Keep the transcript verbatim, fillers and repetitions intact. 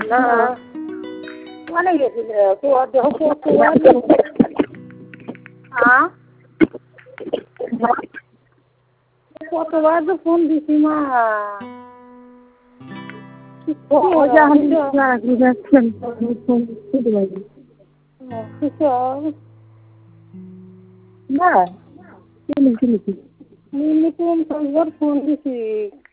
না অনেক গেছিল কতবার তো ফোন দিছি মা ফোন দিছি